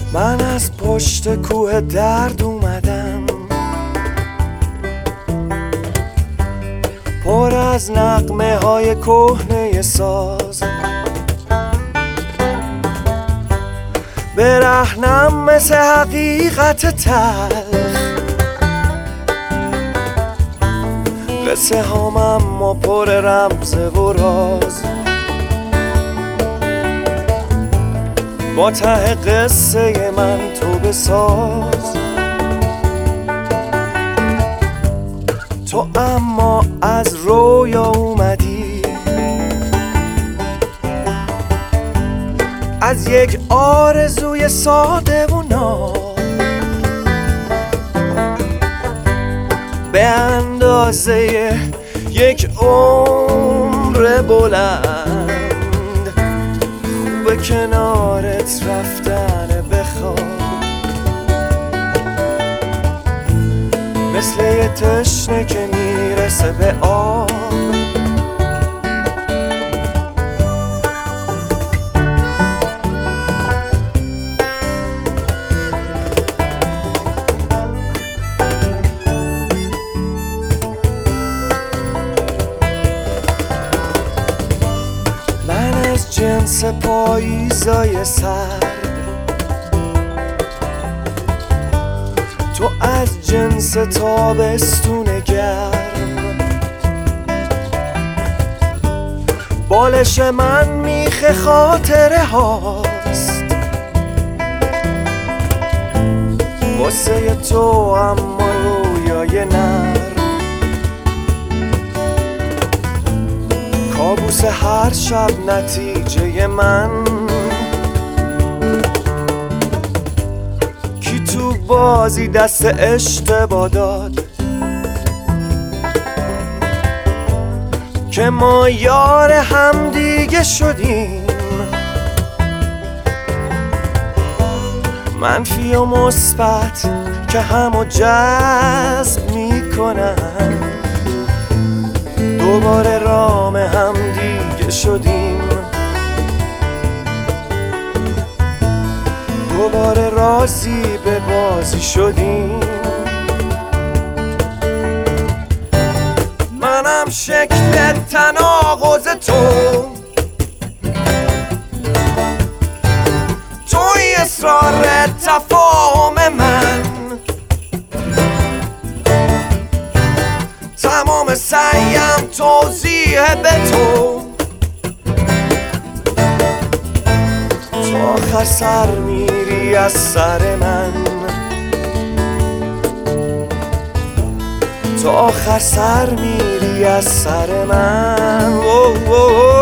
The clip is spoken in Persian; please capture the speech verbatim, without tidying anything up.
من از پشت کوه درد اومدم، پر از نغمه های کهنه ساز، برهنم مثل حقیقت تلخ، قصه هام اما پر رمزه و راز. با ته قصه من تو بساز، تو اما از رویا اومدی، از یک آرزوی ساده و ناب، به اندازه یک عمر بلند، خوبه کنارت رفتن بخواب، مثل یه تشنه که میرسه به آب. جنس پاییزای سرد، تو از جنس تابستون گرم، بالش من میخ خاطره هاست، واسه تو اما رویای نرم، کابوس هر شب نتیجه من، کی تو بازی دست اشتباه داد که ما یار هم دیگه شدیم، منفی و مثبت که همو جذب میکنن، دوباره رام هم دیگه شدیم، دوباره راضی به بازی شدیم. منم شکل تناقض تو، توی اصرار تفاهم من، تمام سعیم توضیح به تو، تو آخر سر میری از سر من، تو آخر سر میری از سر من.